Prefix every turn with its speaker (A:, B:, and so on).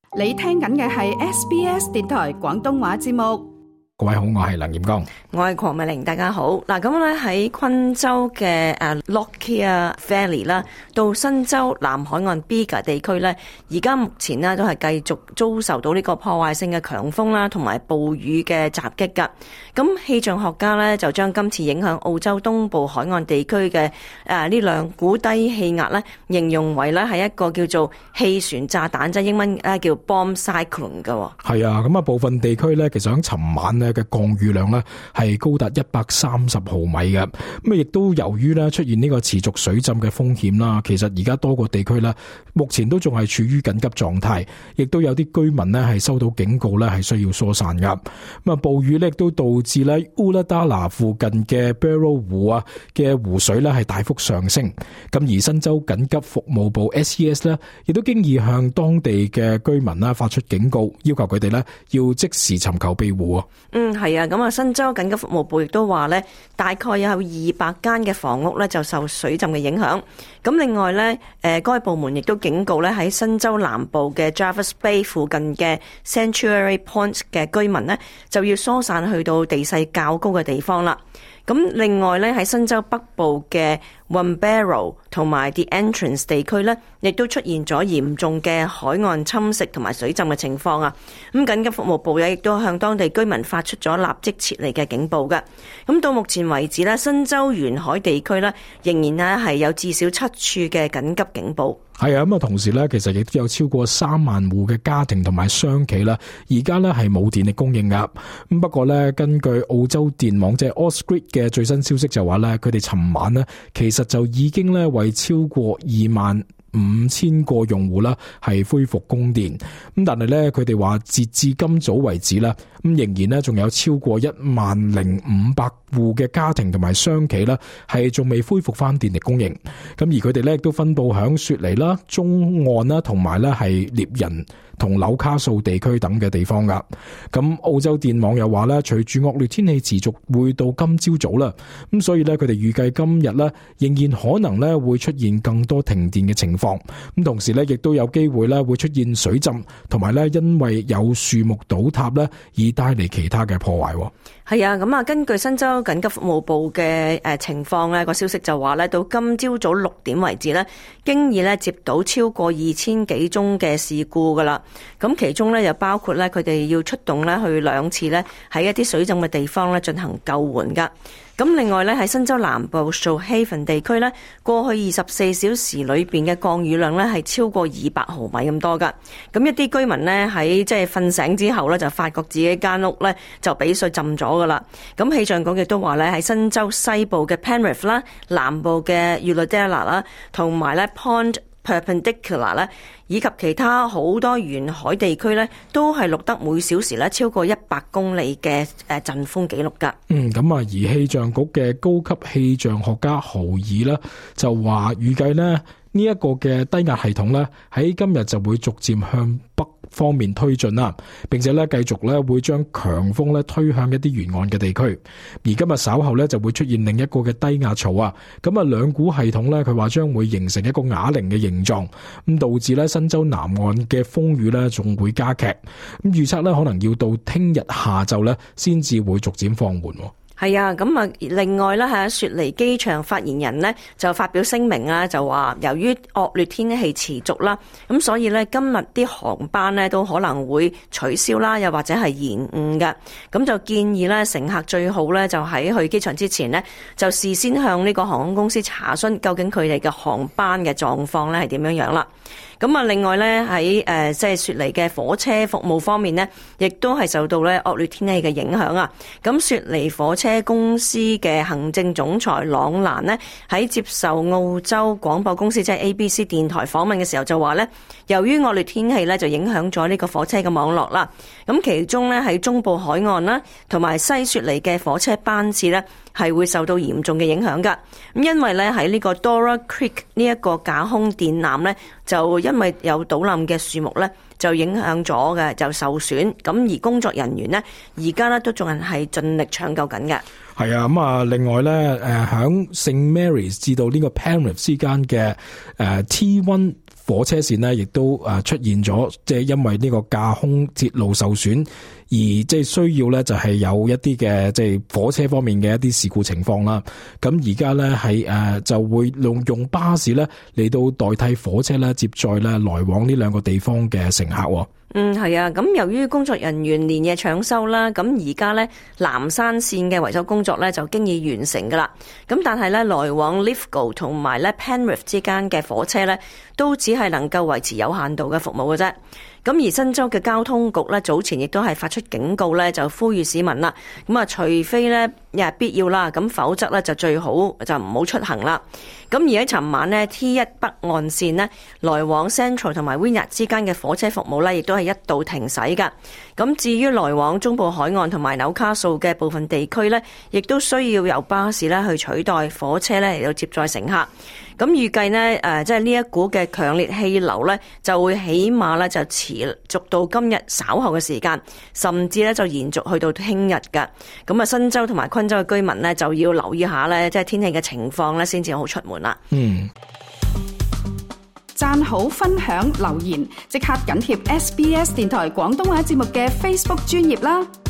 A: 你聽緊嘅係 SBS 電台廣東話節目。
B: 各位好，我係梁炎光，
C: 我係鄺美玲，大家好。嗱，咁咧喺昆州嘅Lockyer Valley 啦，到新州南海岸 Bega 地區咧，而家目前咧都係繼續遭受到呢個破壞性嘅強風啦，同埋暴雨嘅襲擊噶。咁氣象學家咧就將今次影響澳洲東部海岸地區嘅呢兩股低氣壓咧，形容為咧係一個叫做氣旋炸彈，即係英文叫 bomb cyclone 噶。
B: 係啊，咁啊部分地區咧，其實喺尋晚咧嘅降雨量咧係高達130毫米嘅，咁亦都由於咧出現呢個持續水浸嘅風險啦，其實而家多個地區咧目前都仲係處於緊急狀態，亦都有啲居民咧係收到警告咧係需要疏散噶。咁啊暴雨咧亦都導致咧烏拉達拿附近嘅 Barrow 湖啊嘅湖水咧係大幅上升，咁而新州緊急服務部 SES 咧亦都經已向當地嘅居民啦發出警告，要求佢哋咧要即時尋求庇護。
C: 係啊，咁啊，新州緊急服務部亦都話咧，大概有200間嘅房屋咧就受水浸嘅影響。咁另外咧，該部門亦都警告咧喺新州南部嘅 Jervis Bay 附近嘅 Sanctuary Point 嘅居民咧就要疏散去到地勢較高嘅地方啦。咁另外咧喺新州北部嘅 Wamberal 同埋 The Entrance 地區咧，亦都出現咗嚴重嘅海岸侵蝕同埋水浸嘅情況啊！咁緊急服務部亦都向當地居民發出咗立即撤離嘅警報嘅。咁到目前為止咧，新州沿海地區咧仍然咧係有至少7處嘅緊急警報。
B: 係啊，咁啊，同時咧，其實亦都有超過3萬戶嘅家庭同埋商企啦，而家咧係冇電力供應噶。咁不過咧，根據澳洲電網即係 Ausgrid 嘅最新消息就話咧，佢哋尋晚咧其實就已經咧為超過25000個用戶啦係恢復供電。咁但係咧，佢哋話截至今早為止啦，咁仍然咧仲有超過10500戶嘅家庭同埋商企啦係仲未恢復翻電力供應。咁而佢哋咧亦都分佈響雪梨啦、中岸啦同埋咧係獵人同紐卡素地區等嘅地方噶。咁澳洲電網又話咧，隨住惡劣天氣持續會到今朝早啦，咁所以咧佢哋預計今日咧仍然可能咧會出現更多停電嘅情況。咁同時咧亦都有機會咧會出現水浸，同埋咧因為有樹木倒塌咧而帶嚟其他嘅破壞。
C: 係啊，咁啊，根據新州緊急服務部嘅情況咧，個消息就話咧，到今朝早6點為止咧，經已咧接到超過2000幾宗嘅事故噶啦。咁其中咧又包括咧佢哋要出動咧去2次咧喺一啲水浸嘅地方咧進行救援噶。咁另外咧喺新州南部 Shoalhaven 地區咧，過去24小時裏邊嘅降雨量咧係超過200毫米咁多噶。咁一啲居民咧喺即係瞓醒之後咧就發覺自己間屋咧就俾水浸咗噶啦。咁氣象局亦都話咧喺新州西部嘅 Penrith 啦、南部嘅 Ulladulla 啦，同埋咧 Pond Perpendicular 咧，以及其他好多沿海地區咧，都係錄得每小時咧超過100公里嘅陣風記錄噶。
B: 咁啊，而氣象局嘅高級氣象學家豪爾呢，就話預計呢一個嘅低壓系統咧喺今日就會逐漸向北方面推進啦，並且咧繼續咧會將強風咧推向一啲沿岸嘅地區。而今日稍後咧就會出現另一個嘅低壓槽啊，咁啊兩股系統咧佢話將會形成一個啞鈴嘅形狀，咁導致咧新州南岸嘅風雨咧仲會加劇。咁預測咧可能要到聽日下晝咧先至會逐漸放緩。
C: 係啊，咁啊，另外咧喺雪梨機場發言人呢就發表聲明啦，就話由於惡劣天氣持續啦，咁所以咧今日啲航班呢都可能會取消啦，又或者係延誤嘅。咁就建議咧乘客最好咧就喺去機場之前呢，就事先向呢個航空公司查詢究竟佢哋嘅航班嘅狀況咧係點樣樣啦。咁啊，另外咧喺即係雪梨嘅火車服務方面呢，亦都係受到咧惡劣天氣嘅影響啊。咁雪梨火車公司嘅行政總裁朗蘭呢，喺接受澳洲廣播公司即係 ABC 電台訪問嘅時候就話咧，由於惡劣天氣咧就影響咗呢個火車嘅網絡啦。咁其中咧喺中部海岸啦，同埋西雪梨嘅火車班次咧係會受到嚴重嘅影響噶。咁因為咧喺呢個 Dora Creek 呢一個架空電纜咧，就因為有倒冧嘅樹木咧，就影響咗嘅，就受損。咁而工作人員呢，而家咧都仲係盡力搶救緊嘅。
B: 係啊，咁啊，另外咧，響 St Mary's 至到呢個 Penrith 之間嘅T1 火車線呢亦都出現咗，即係因為呢個架空鐵路受損，而即係需要咧就係有一啲嘅即係火車方面嘅一啲事故情況啦。咁而家咧係就會用巴士咧嚟到代替火車咧接載咧來往呢兩個地方嘅乘客。
C: 係啊，咁由於工作人員連夜搶修啦，咁而家咧南山線嘅維修工作咧就經已完成噶啦。咁但係咧來往 Lithgow 同埋咧 Penrith 之間嘅火車咧都只係能夠維持有限度嘅服務嘅啫。咁而新州嘅交通局咧早前亦都係發出警告咧，就呼籲市民啦，咁除非咧必要啦，咁否則咧就最好就唔好出行啦。咁而喺尋晚呢 T1 北岸線呢來往 Central 同埋 Wynyard 之間嘅火車服務咧，亦都係一度停駛噶。咁至於來往中部海岸同埋紐卡素嘅部分地區咧，亦都需要由巴士咧去取代火車咧嚟到接載乘客。咁預計呢，即係呢一股嘅強烈氣流呢，就會起碼呢就持續到今日稍後嘅時間，甚至呢就延續去到聽日㗎。咁啊，新州同埋昆州嘅居民呢，就要留意下呢，即係天氣嘅情況呢，先至好出門啦。
A: 讚好、分享、留言，即刻緊貼SBS 電台廣東話節目嘅 Facebook 專頁啦。